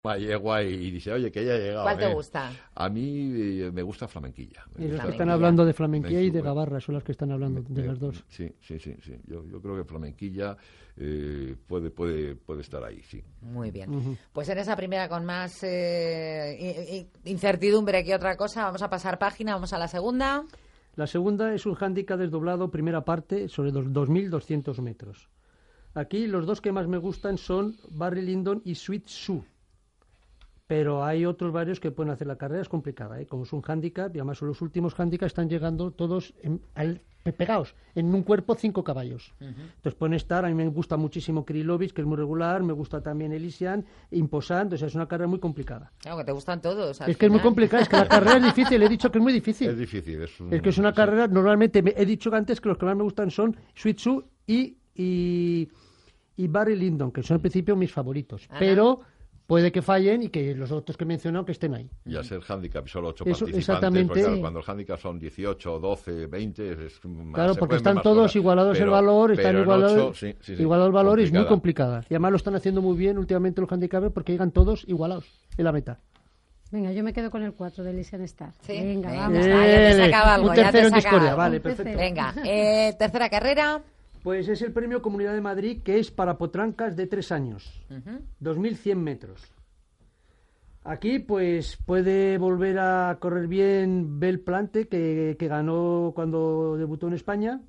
una yegua y dice, oye, que ya ha llegado. ¿Cuál te gusta? A mí me gusta flamenquilla. Y los que están hablando de flamenquilla y de gabarra son las que están hablando de las dos. Sí. Yo creo que flamenquilla puede estar ahí, sí. Muy bien. Pues en esa primera, con más incertidumbre que otra cosa, vamos a pasar página, vamos a la segunda. La segunda es un hándicap desdoblado, primera parte, sobre 2.200 metros. Aquí los dos que más me gustan son Barry Lyndon y Sweet Sue. Pero hay otros varios que pueden hacer la carrera, es complicada, como es un hándicap, y además los últimos hándicaps están llegando todos pegados, en un cuerpo 5 caballos. Entonces pueden estar, a mí me gusta muchísimo Krylovich, que es muy regular, me gusta también Elysian, Imposant, o sea, es una carrera muy complicada. Claro, que te gustan todos. Es que es muy complicada, es que la carrera es difícil, he dicho que es muy difícil. Es difícil. Es que es una carrera, normalmente he dicho antes que los que más me gustan son Sweet Sue y Barry Lyndon, que son en principio mis favoritos, pero puede que fallen y que los otros que he mencionado que estén ahí. Y al ser handicap solo 8 Eso, participantes, exactamente. Claro, cuando el handicap son 18, 12, 20... Es más, claro, porque están todos igualados el valor, están igualados el valor y es muy complicada. Y además lo están haciendo muy bien últimamente los handicappers porque llegan todos igualados en la meta. Venga, yo me quedo con el 4 de Elysian Star. Sí, venga, vamos. Ya te sacaba algo, un tercero en discordia, vale, perfecto. Venga, tercera carrera. Pues es el premio Comunidad de Madrid, que es para potrancas de 3 años, 2.100 metros. Aquí pues puede volver a correr bien Bel Plante, que ganó cuando debutó en España,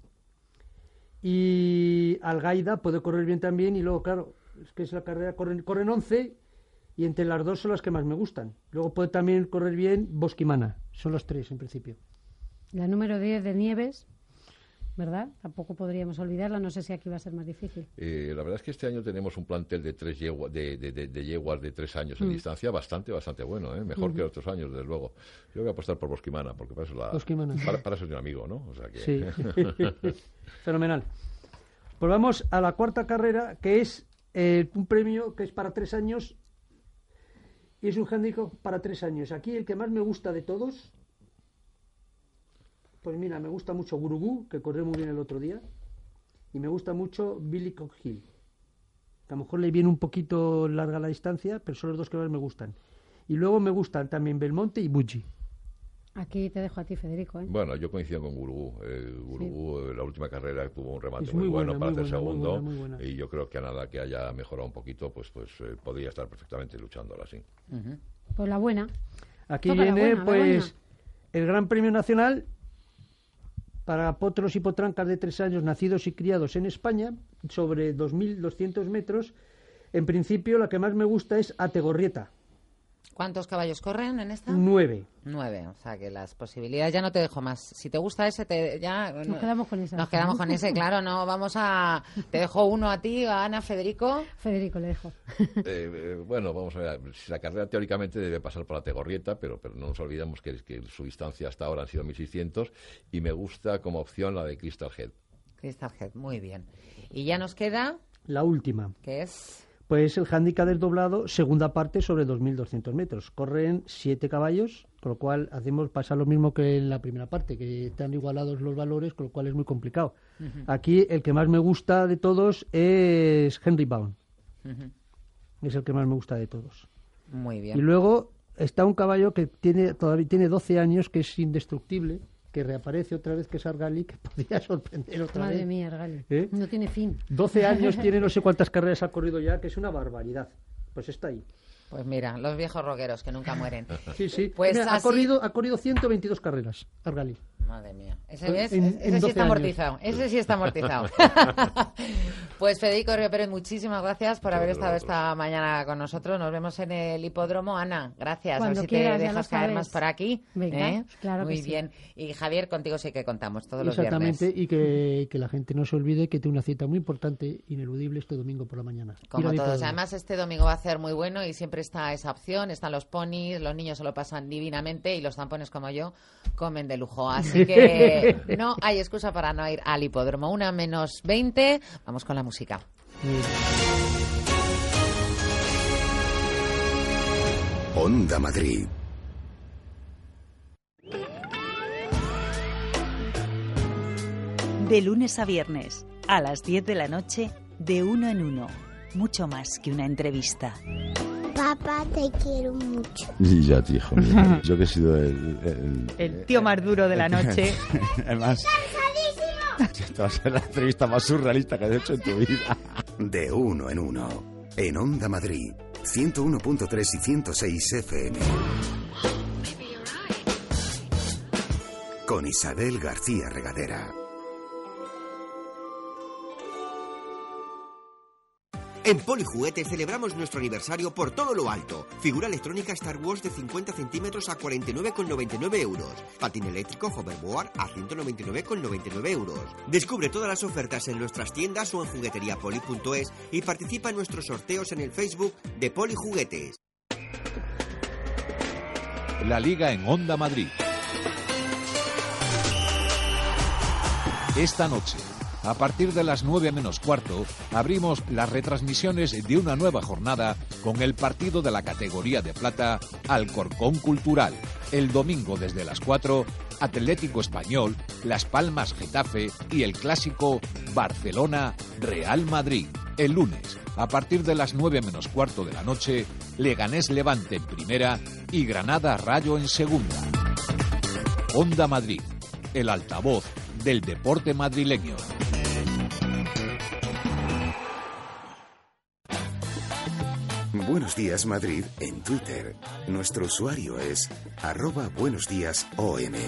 y Algaida puede correr bien también, y luego claro, es que es la carrera, corren 11, y entre las dos son las que más me gustan. Luego puede también correr bien Bosquimana, son los 3 en principio. La número 10 de Nieves, ¿verdad? Tampoco podríamos olvidarla, no sé si aquí va a ser más difícil. La verdad es que este año tenemos un plantel de 3 yeguas de 3 años en distancia bastante bueno, mejor que otros años, desde luego. Yo voy a apostar por Bosquimana, porque para eso es un amigo, ¿no? O sea que... Sí, fenomenal. Pues vamos a la cuarta carrera, que es un premio que es para 3 años, y es un handicap para 3 años. Aquí el que más me gusta de todos... Pues mira, me gusta mucho Gurugú, que corrió muy bien el otro día, y me gusta mucho Billy Cockhill, que a lo mejor le viene un poquito larga la distancia, pero son los dos que más me gustan. Y luego me gustan también Belmonte y Buggi. Aquí te dejo a ti, Federico. Bueno, yo coincido con Gurugú. Gurugú, la última carrera tuvo un remate Es muy bueno para hacer buena, segundo, muy buena. Y yo creo que a nada que haya mejorado un poquito, pues podría estar perfectamente luchándola así. Pues la buena. Aquí toca viene la buena. El Gran Premio Nacional para potros y potrancas de 3 años nacidos y criados en España, sobre 2.200 metros. En principio, la que más me gusta es Ategorrieta. ¿Cuántos caballos corren en esta? 9. 9, o sea que las posibilidades, ya no te dejo más. Si te gusta ese, nos quedamos con esa. Nos quedamos con ese, claro, no vamos a... Te dejo uno a ti, a Ana, Federico. Federico le dejo. Bueno, vamos a ver, la carrera teóricamente debe pasar por la Tegorrieta, pero no nos olvidemos que su distancia hasta ahora han sido 1.600, y me gusta como opción la de Crystal Head. Crystal Head, muy bien. Y ya nos queda... La última. ¿Qué es? Pues el hándicap desdoblado, segunda parte sobre 2.200 metros. Corren 7 caballos, con lo cual pasa lo mismo que en la primera parte, que están igualados los valores, con lo cual es muy complicado. Aquí el que más me gusta de todos es Henry Bound. Es el que más me gusta de todos. Muy bien. Y luego está un caballo que todavía tiene 12 años, que es indestructible, que reaparece otra vez, que es Argali, que podría sorprender otra vez. Madre mía, Argali. No tiene fin. 12 años tiene, no sé cuántas carreras ha corrido ya, que es una barbaridad. Pues está ahí. Pues mira, los viejos roqueros que nunca mueren. Sí. Pues mira, así... ha corrido 122 carreras, Argali. Madre mía. Ese en sí está años. amortizado. Ese sí está amortizado. Pues Federico Río Pérez, muchísimas gracias por haber estado esta mañana con nosotros. Nos vemos en el hipódromo. Ana, gracias. Cuando a ver si quieras, te dejas caer más por aquí. Venga, claro Muy que bien. Sí. Y Javier, contigo sí que contamos todos los Exactamente, viernes. y que la gente no se olvide que tiene una cita muy importante, ineludible, este domingo por la mañana. Como todos. Además, este domingo va a ser muy bueno y siempre está esa opción. Están los ponis, los niños se lo pasan divinamente y los zampones como yo comen de lujo. Así que no hay excusa para no ir al hipódromo. 1:20. Vamos con la música. Onda Madrid. De lunes a viernes, a las 10 de la noche, de Uno en Uno. Mucho más que una entrevista. Papá, te quiero mucho. Y ya, tío, hijo mío. Yo que he sido el tío más duro de la noche. Además, esta va a ser la entrevista más surrealista que has hecho en tu vida. De uno en uno. En Onda Madrid, 101.3 y 106 FM. Con Isabel García Regadera. En Polijuguetes celebramos nuestro aniversario por todo lo alto. Figura electrónica Star Wars de 50 centímetros a 49,99 euros. Patín eléctrico Hoverboard a 199,99 euros. Descubre todas las ofertas en nuestras tiendas o en jugueteriapoli.es y participa en nuestros sorteos en el Facebook de Polijuguetes. La Liga en Onda Madrid. Esta noche, a partir de las 9 menos cuarto, abrimos las retransmisiones de una nueva jornada con el partido de la categoría de plata Alcorcón Cultural. El domingo desde las 4, Atlético Español, Las Palmas Getafe y el clásico Barcelona Real Madrid. El lunes, a partir de las 9 menos cuarto de la noche, Leganés Levante en primera y Granada Rayo en segunda. Onda Madrid, el altavoz del deporte madrileño. Buenos Días Madrid en Twitter. Nuestro usuario es @buenosdíasom.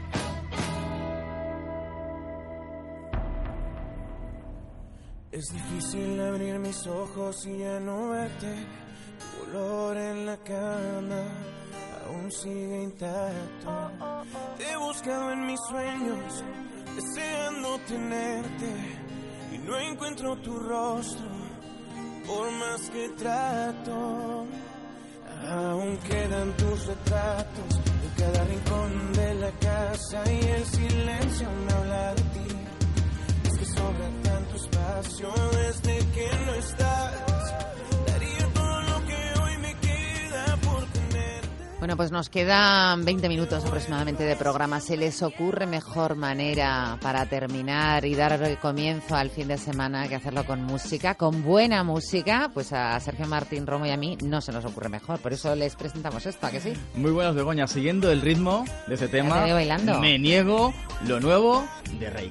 Es difícil abrir mis ojos y ya no verte. Tu olor en la cama aún sigue intacto. Te he buscado en mis sueños, deseando tenerte, y no encuentro tu rostro, por más que trato. Aún quedan tus retratos en cada rincón de la casa, y el silencio me habla de ti. Es que sobra tanto espacio desde que no estás. Daría todo lo que hoy me queda por tenerte. Bueno, pues nos quedan 20 minutos aproximadamente de programa. ¿Se les ocurre mejor manera para terminar y dar comienzo al fin de semana que hacerlo con música, con buena música? Pues a Sergio Martín Romo y a mí no se nos ocurre mejor. Por eso les presentamos esto, ¿a que sí? Muy buenas, Begoña. Siguiendo el ritmo de ese tema, bailando. Me niego, lo nuevo de Rey.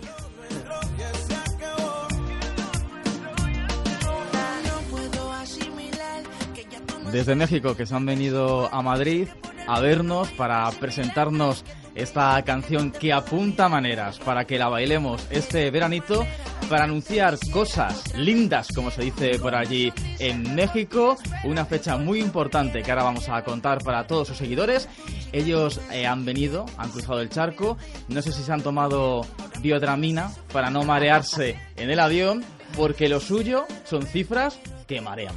Desde México, que se han venido a Madrid a vernos para presentarnos esta canción que apunta maneras para que la bailemos este veranito, para anunciar cosas lindas, como se dice por allí en México, una fecha muy importante que ahora vamos a contar para todos sus seguidores. Ellos han venido, han cruzado el charco, no sé si se han tomado biodramina para no marearse en el avión, porque lo suyo son cifras que marean.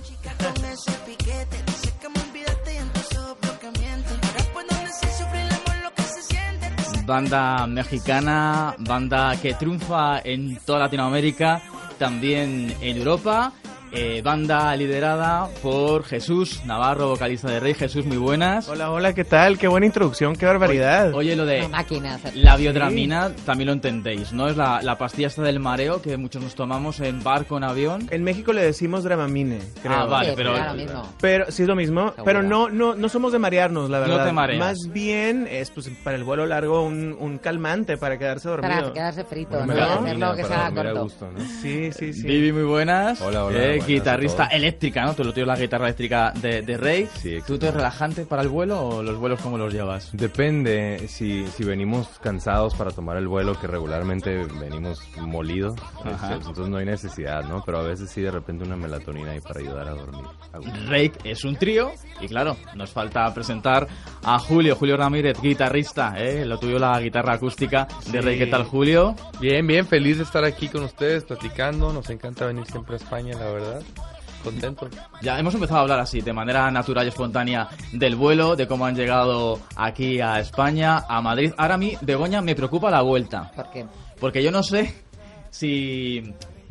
Banda mexicana, banda que triunfa en toda Latinoamérica, también en Europa. Banda liderada por Jesús Navarro, vocalista de Rey. Jesús, muy buenas. Hola, hola, ¿qué tal? Qué buena introducción, qué barbaridad. Oye, lo de la biodramina, sí, también lo entendéis, ¿no? Es la pastilla esta del mareo que muchos nos tomamos en barco, en avión. En México le decimos Dramamine, creo. Ah, vale, sí, pero sí es lo mismo. Seguro. Pero no somos de marearnos, la verdad. No te mareas. Más bien es, pues, para el vuelo largo un calmante para quedarse dormido. Para quedarse frito, ¿no? Hacerlo que sea corto. Gusto, ¿no? Sí. Vivi, muy buenas. Hola, buenas, guitarrista eléctrica, ¿no? Tú lo tienes la guitarra eléctrica de Rey. Sí, ¿tú te es relajante para el vuelo o los vuelos cómo los llevas? Depende, si venimos cansados para tomar el vuelo, que regularmente venimos molidos, entonces no hay necesidad, ¿no? Pero a veces sí, de repente una melatonina ahí para ayudar a dormir. Rey es un trío y claro, nos falta presentar a Julio Ramírez, guitarrista, lo tuyo la guitarra acústica de Rey. ¿Qué tal, Julio? Bien, feliz de estar aquí con ustedes platicando, nos encanta venir siempre a España, la verdad. Contento. Ya hemos empezado a hablar así, de manera natural y espontánea, del vuelo, de cómo han llegado aquí a España, a Madrid. Ahora a mí, Begoña, me preocupa la vuelta. ¿Por qué? Porque yo no sé si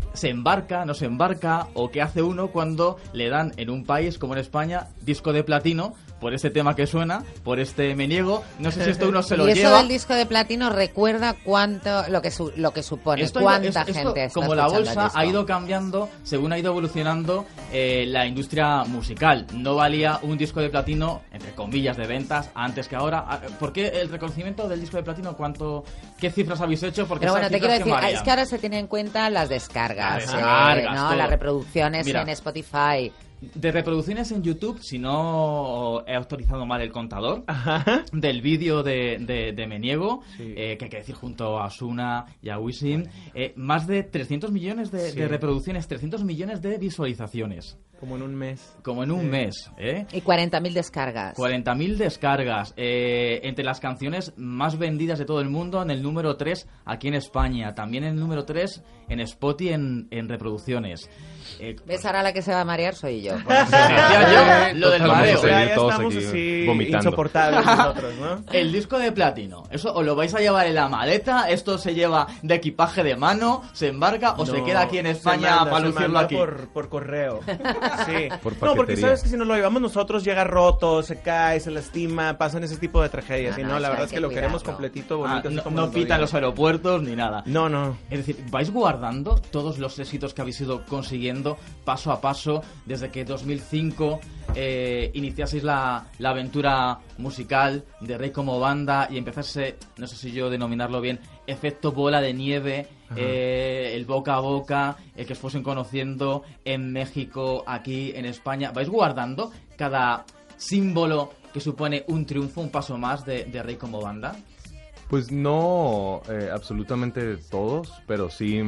¿se embarca, no se embarca? ¿O qué hace uno cuando le dan en un país como en España disco de platino por este tema que suena, por este Me Niego? No sé si esto uno se lo lleva. Y eso del disco de platino recuerda cuánto, lo que supone, cuánta gente está como la bolsa ha ido cambiando según ha ido evolucionando la industria musical. No valía un disco de platino, entre comillas, de ventas antes que ahora. ¿Por qué el reconocimiento del disco de platino? ¿Qué cifras habéis hecho? Porque pero bueno, te quiero decir, es que ahora se tienen en cuenta las descargas, ¿no? Las reproducciones en Spotify. De reproducciones en YouTube, si no he autorizado mal el contador, del vídeo de Me Niego, que hay que decir junto a Ozuna y a Wisin, más de 300 millones de reproducciones, 300 millones de visualizaciones. Como en un mes. Como en un mes, ¿eh? Y 40.000 descargas. 40.000 descargas. Entre las canciones más vendidas de todo el mundo, en el número 3 aquí en España. También en el número 3 en Spotify en reproducciones. ¿Ves? Ahora la que se va a marear soy yo. Lo del mareo. Ya estamos así insoportables nosotros, ¿no? El disco de platino, ¿eso os lo vais a llevar en la maleta? ¿Esto se lleva de equipaje de mano? ¿Se embarca o se queda aquí en España para lucirlo aquí? Por correo. Sí. No, porque sabes que si nos lo llevamos nosotros llega roto, se cae, se lastima, pasan ese tipo de tragedias. Y no, la verdad es que lo queremos completito, bonito. No pitan los aeropuertos ni nada. No. Es decir, ¿vais guardando todos los éxitos que habéis ido consiguiendo paso a paso desde que 2005 iniciaseis la aventura musical de Rey como banda y empezase, no sé si yo denominarlo bien, efecto bola de nieve, el boca a boca, el que os fuesen conociendo en México, aquí en España? ¿Vais guardando cada símbolo que supone un triunfo, un paso más de Rey como banda? Pues no absolutamente todos, pero sí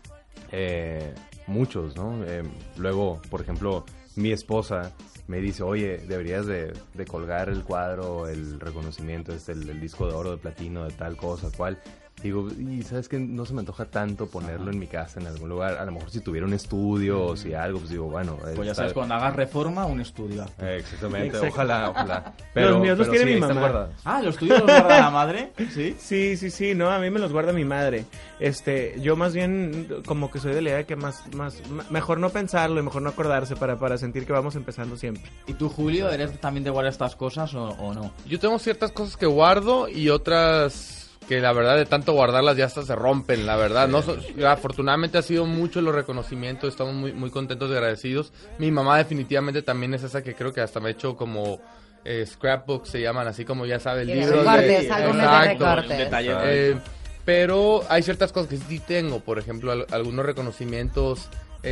muchos, ¿no? Luego, por ejemplo, mi esposa me dice, oye, deberías de colgar el cuadro, el reconocimiento, el disco de oro, de platino, de tal cosa, cual. Digo, y sabes que no se me antoja tanto ponerlo en mi casa, en algún lugar. A lo mejor si tuviera un estudio o si algo, pues digo, bueno. Pues ya sabes, cuando hagas reforma, un estudio. Exactamente, ojalá. Pero, los míos los tiene mi mamá. ¿Los tuyos los guarda la madre? Sí, no, a mí me los guarda mi madre. Yo más bien como que soy de la idea de que mejor no pensarlo y mejor no acordarse para sentir que vamos empezando siempre. ¿Y tú, Julio, eres también de guardar estas cosas o no? Yo tengo ciertas cosas que guardo y otras que la verdad de tanto guardarlas ya hasta se rompen, la verdad. Afortunadamente ha sido mucho los reconocimientos, estamos muy, muy contentos y agradecidos. Mi mamá definitivamente también es esa que creo que hasta me ha hecho como scrapbooks, se llaman así, como ya sabe, libros de recortes. Pero hay ciertas cosas que sí tengo, por ejemplo, algunos reconocimientos,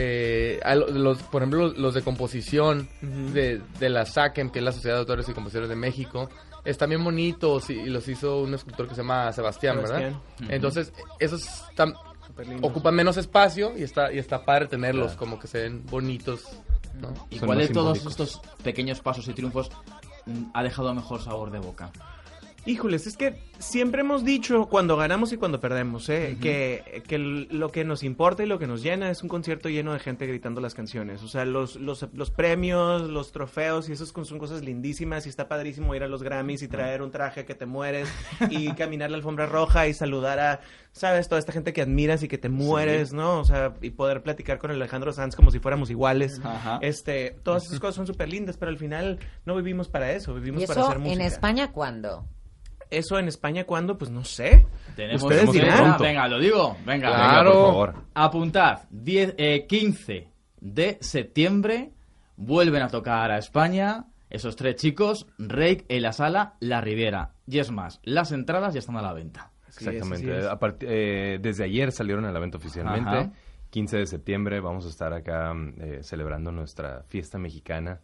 por ejemplo, los de composición de la SACEM, que es la Sociedad de Autores y Compositores de México. Están bien bonitos y los hizo un escultor que se llama Sebastián. ¿Verdad? Entonces, esos ocupan menos espacio y está padre tenerlos, como que se ven bonitos, ¿no? ¿Y cuál de todos estos pequeños pasos y triunfos ha dejado mejor sabor de boca? Híjoles, es que siempre hemos dicho cuando ganamos y cuando perdemos, que lo que nos importa y lo que nos llena es un concierto lleno de gente gritando las canciones. O sea, los premios, los trofeos, y eso son cosas lindísimas, y está padrísimo ir a los Grammys y traer un traje que te mueres y caminar la alfombra roja y saludar a, ¿sabes? Toda esta gente que admiras y que te mueres, ¿no? O sea, y poder platicar con Alejandro Sanz como si fuéramos iguales. Todas esas cosas son súper lindas, pero al final no vivimos para eso, vivimos para hacer música. ¿Y eso en España cuándo? ¿Eso en España cuándo? Pues no sé. Ustedes dirán. Venga, lo digo. Venga, claro. Por favor. Apuntad. 15 de septiembre vuelven a tocar a España esos tres chicos, Reik, En la Sala, La Riviera. Y es más, las entradas ya están a la venta. Exactamente. Desde ayer salieron a la venta oficialmente. 15 de septiembre vamos a estar acá celebrando nuestra fiesta mexicana.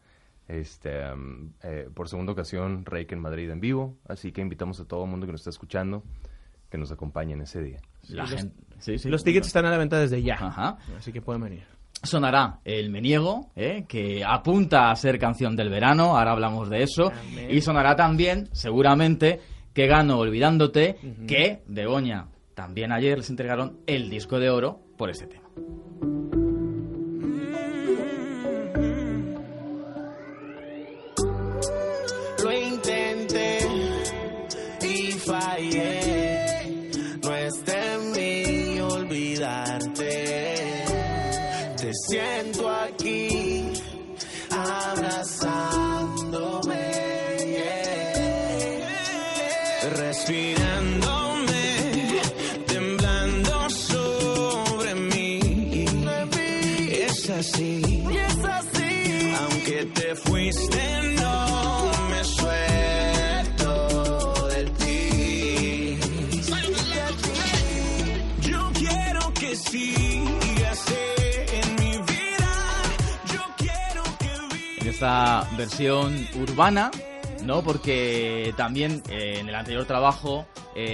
Por segunda ocasión, Reik en Madrid en vivo, así que invitamos a todo el mundo que nos está escuchando que nos acompañen ese día. Los tickets están a la venta desde ya, así que pueden venir. Sonará el Me Niego, que apunta a ser canción del verano, ahora hablamos de eso. Amén. Y sonará también, seguramente, Que Gano Olvidándote, que Begoña también ayer les entregaron el disco de oro por este tema. Fallé, no es de mí olvidarte. respirándome, temblando sobre mí. Es así, aunque te fuiste, no me suelto de ti. Yo quiero que sigas en mi vida. Yo quiero que vivas. En esta versión urbana, ¿no? Porque también en el anterior trabajo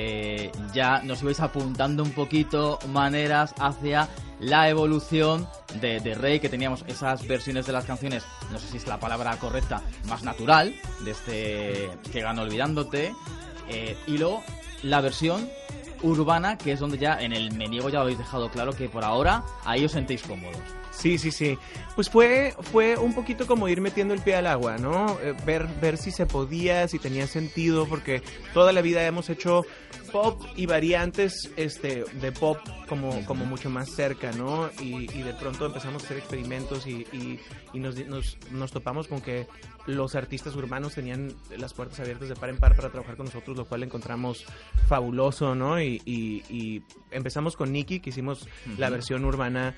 ya nos ibais apuntando un poquito maneras hacia la evolución de Rey, que teníamos esas versiones de las canciones, no sé si es la palabra correcta, más natural, de este que ganó Olvidándote, y luego la versión urbana, que es donde ya en el Me Niego ya lo habéis dejado claro que por ahora ahí os sentéis cómodos. Sí. Pues fue un poquito como ir metiendo el pie al agua, ¿no? Ver si se podía, si tenía sentido, porque toda la vida hemos hecho pop y variantes de pop como mucho más cerca, ¿no? Y de pronto empezamos a hacer experimentos y nos topamos con que los artistas urbanos tenían las puertas abiertas de par en par para trabajar con nosotros, lo cual encontramos fabuloso, ¿no? Y empezamos con Nicky, que hicimos la versión urbana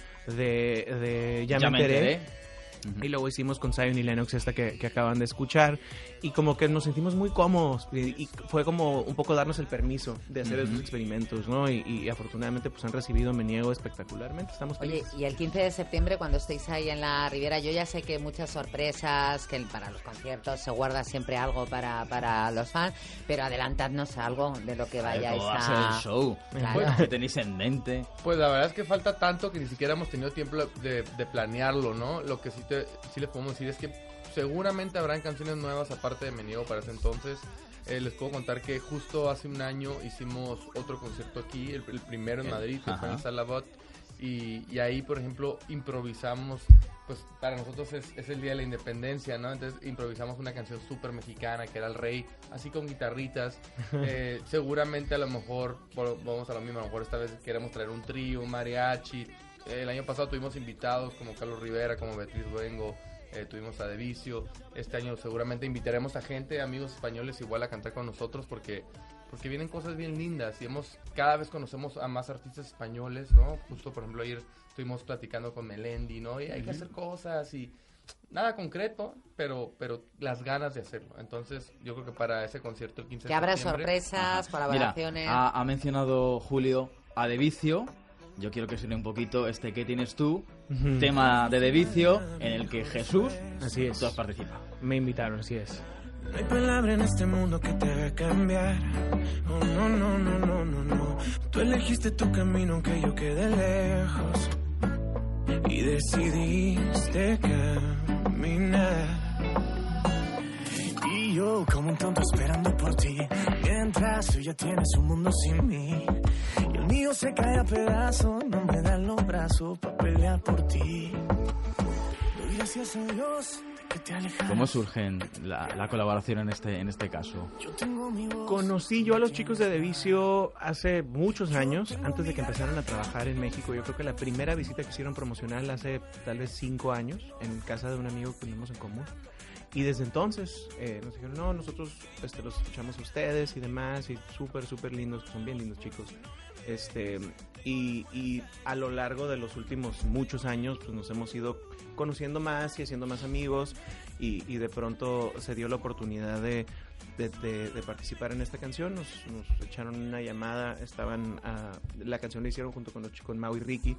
de Ya me enteré. Y luego hicimos con Zion y Lennox esta que acaban de escuchar, y como que nos sentimos muy cómodos y fue como un poco darnos el permiso de hacer esos experimentos, ¿no? Y afortunadamente pues han recibido Me Niego espectacularmente, estamos felices. Oye, y el 15 de septiembre cuando estéis ahí en la Riviera, yo ya sé que muchas sorpresas, que para los conciertos se guarda siempre algo para los fans, pero adelantadnos algo de lo que vayáis a ser el show, claro. ¿Qué tenéis en mente? Pues la verdad es que falta tanto que ni siquiera hemos tenido tiempo de planearlo, ¿no? Lo que sí les podemos decir es que seguramente habrán canciones nuevas aparte de Me Niego para ese entonces. Les puedo contar que justo hace un año hicimos otro concierto aquí, el primero en Madrid, que fue en Salabot, y ahí, por ejemplo, improvisamos, pues para nosotros es el Día de la Independencia, ¿no? Entonces improvisamos una canción súper mexicana que era El Rey, así con guitarritas. Seguramente a lo mejor, vamos a lo mismo, a lo mejor esta vez queremos traer un trío, un mariachi. El año pasado tuvimos invitados como Carlos Rivera, como Beatriz Luengo, tuvimos a De Vicio. Este año seguramente invitaremos a gente, amigos españoles igual a cantar con nosotros porque vienen cosas bien lindas y cada vez conocemos a más artistas españoles, ¿no? Justo, por ejemplo, ayer estuvimos platicando con Melendi, ¿no? Y hay que hacer cosas y nada concreto, pero las ganas de hacerlo. Entonces, yo creo que para ese concierto el 15 de septiembre... Que habrá sorpresas, colaboraciones... Mira, ha mencionado Julio a De Vicio. Yo quiero que suene un poquito ¿Qué tienes tú? Tema de Vicio, en el que Jesús, así es, tú has participado. Me invitaron, así es. No hay palabra en este mundo que te haga cambiar. Oh, no. Tú elegiste tu camino aunque yo quedé lejos. Y decidiste caminar. Y yo como un tonto esperando por ti, mientras tú ya tienes un mundo sin mí. Y el mío se cae a pedazos, no me dan los brazos para pelear por ti. Doy gracias a Dios de que te alejaste. ¿Cómo surge la colaboración en este caso? Conocí yo a los chicos de De Vicio hace muchos años, antes de que empezaran a trabajar en México. Yo creo que la primera visita que hicieron promocional hace tal vez 5 años, en casa de un amigo que tenemos en común. Y desde entonces nos dijeron, no, nosotros los escuchamos a ustedes y demás, y súper lindos, son bien lindos chicos. Y a lo largo de los últimos muchos años pues nos hemos ido conociendo más y haciendo más amigos, y de pronto se dio la oportunidad de participar en esta canción. Nos echaron una llamada, la canción la hicieron junto con Mau y Ricky.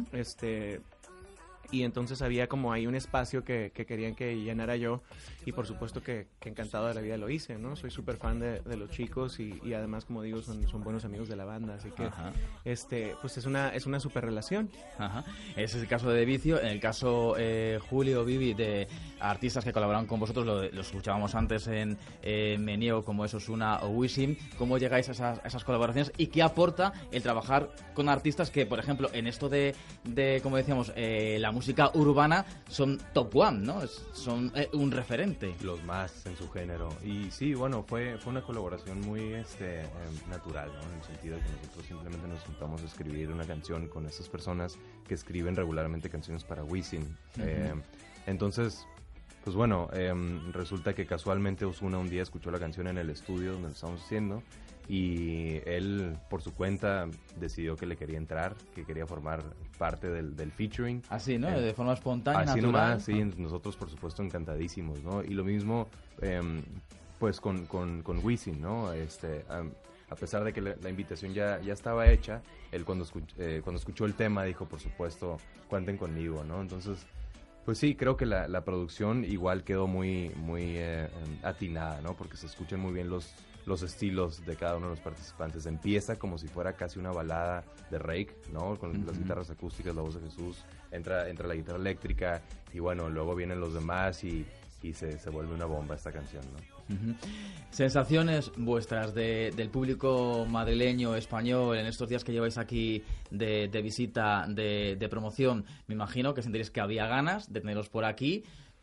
Y entonces había como ahí un espacio que querían que llenara yo, y por supuesto que encantado de la vida lo hice, ¿no? Soy súper fan de los chicos y además, como digo, son buenos amigos de la banda, así que pues es una súper relación. Ajá. Ese es el caso de Vicio. En el caso Julio, Vivi, de artistas que colaboran con vosotros, lo escuchábamos antes en Me Niego, como es Ozuna o Wisin. ¿Cómo llegáis a esas colaboraciones y qué aporta el trabajar con artistas que, por ejemplo, en esto de como decíamos, la música urbana son top one, ¿no? Son un referente. Los más en su género. Y sí, bueno, fue una colaboración muy natural, ¿no? En el sentido de que nosotros simplemente nos sentamos a escribir una canción con esas personas que escriben regularmente canciones para Wisin. Entonces, pues bueno, resulta que casualmente Ozuna un día escuchó la canción en el estudio donde lo estábamos haciendo y él por su cuenta decidió que le quería entrar, que quería formar parte del featuring. Así, ¿no? De forma espontánea, así natural. Nomás, sí, nosotros por supuesto encantadísimos, ¿no? Y lo mismo pues con Wisin, ¿no? A pesar de que la invitación ya estaba hecha, él cuando escuchó el tema dijo, por supuesto, cuenten conmigo, ¿no? Entonces, pues sí, creo que la producción igual quedó muy atinada, ¿no? Porque se escuchan muy bien los estilos de cada uno de los participantes. Empieza como si fuera casi una balada de Rake, ¿no? Con las guitarras acústicas, la voz de Jesús, entra la guitarra eléctrica y bueno, luego vienen los demás y se vuelve una bomba esta canción, ¿no? Sensaciones vuestras del público madrileño, español, en estos días que lleváis aquí de visita, de promoción. Me imagino que sentiréis que había ganas de teneros por aquí.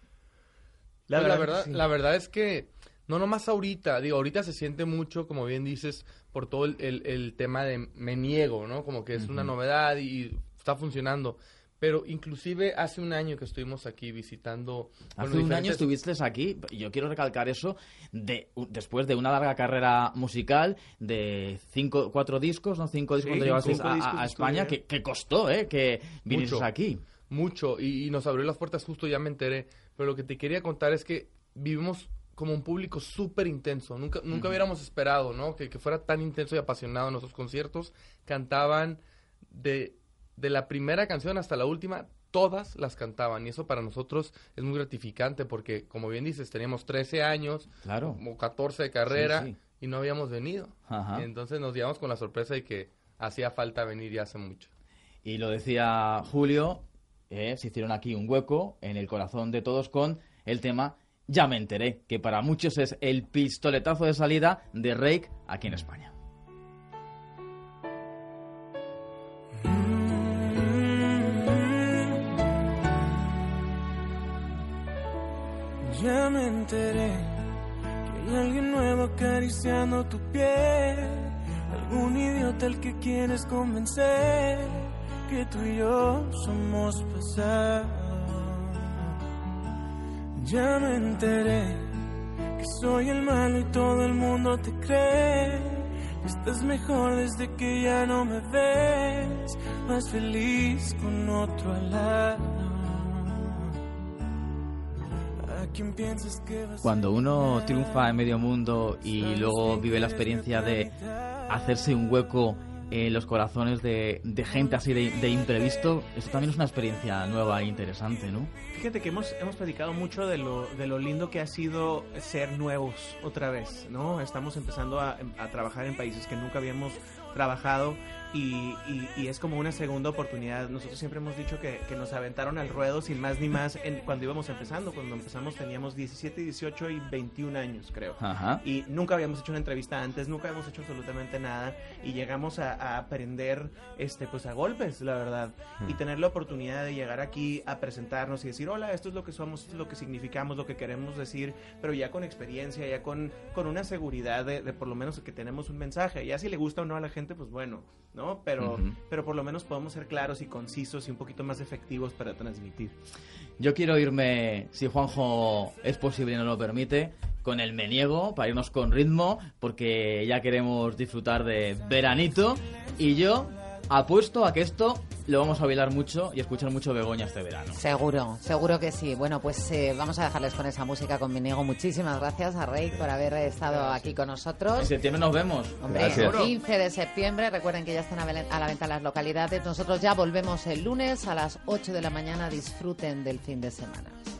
La verdad es que no nomás ahorita, ahorita se siente mucho, como bien dices, por todo el tema de me niego, ¿no? Como que es una novedad y está funcionando. Pero inclusive hace un año que estuvimos aquí visitando... Hace un año estuviste aquí, y yo quiero recalcar eso, después de una larga carrera musical de 4 discos, ¿no? 5 discos que llevasteis a España, que costó, que vinieses aquí. Mucho, y nos abrió las puertas justo, ya me enteré. Pero lo que te quería contar es que vivimos como un público súper intenso. Nunca hubiéramos esperado, ¿no? Que fuera tan intenso y apasionado en nuestros conciertos. Cantaban de la primera canción hasta la última, todas las cantaban. Y eso para nosotros es muy gratificante porque, como bien dices, teníamos 13 años, como 14 de carrera, y no habíamos venido. Y entonces nos llevamos con la sorpresa de que hacía falta venir ya hace mucho. Y lo decía Julio, se hicieron aquí un hueco en el corazón de todos con el tema Ya me enteré, que para muchos es el pistoletazo de salida de Rake aquí en España. Ya me enteré que hay alguien nuevo acariciando tu piel, algún idiota al que quieres convencer que tú y yo somos pasado. Ya me enteré que soy el malo y todo el mundo te cree, que estás mejor desde que ya no me ves, más feliz con otro al lado. Cuando uno triunfa en medio mundo y luego vive la experiencia de hacerse un hueco en los corazones de gente así de imprevisto, esto también es una experiencia nueva e interesante, ¿no? Fíjate que hemos platicado mucho de lo lindo que ha sido ser nuevos otra vez, ¿no? Estamos empezando a trabajar en países que nunca habíamos trabajado y es como una segunda oportunidad. Nosotros siempre hemos dicho que nos aventaron al ruedo sin más ni más cuando íbamos empezando. Cuando empezamos teníamos 17, 18 y 21 años, creo. Ajá. Y nunca habíamos hecho una entrevista antes, nunca habíamos hecho absolutamente nada y llegamos a aprender pues a golpes, la verdad. Y tener la oportunidad de llegar aquí a presentarnos y decir, hola, esto es lo que somos, esto es lo que significamos, lo que queremos decir, pero ya con experiencia, ya con una seguridad de por lo menos que tenemos un mensaje. Ya si le gusta o no a la gente, pues bueno, ¿no? Pero por lo menos podemos ser claros y concisos y un poquito más efectivos para transmitir. Yo quiero irme, si Juanjo es posible y nos lo permite, con el Me Niego, para irnos con ritmo, porque ya queremos disfrutar de veranito, y yo apuesto a que esto lo vamos a bailar mucho y escuchar mucho Begoña este verano. Seguro que sí. Bueno, pues vamos a dejarles con esa música, con Me Niego. Muchísimas gracias a Rake por haber estado aquí con nosotros. En septiembre nos vemos. Hombre, el 15 de septiembre, recuerden que ya están a la venta las localidades. Nosotros ya volvemos el lunes a las 8 de la mañana. Disfruten del fin de semana.